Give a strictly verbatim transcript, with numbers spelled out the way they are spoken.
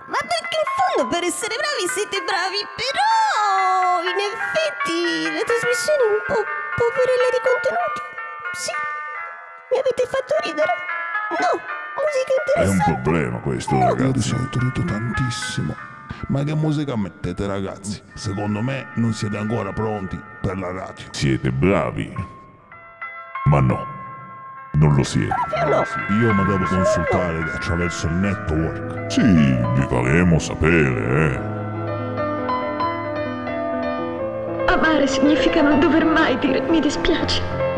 ma perché in fondo per essere bravi siete bravi, però in effetti la trasmissione è un po' poverella di contenuti. Sì, mi avete fatto ridere. No, musica È un interessante. problema questo, No. Io di ragazzi. solito rido tantissimo. Ma che musica mettete, ragazzi? Secondo me non siete ancora pronti per la radio. Siete bravi, ma no, non lo siete. No. Io mi devo consultare attraverso il network. Sì, vi faremo sapere, eh. Amare significa non dover mai dire mi dispiace.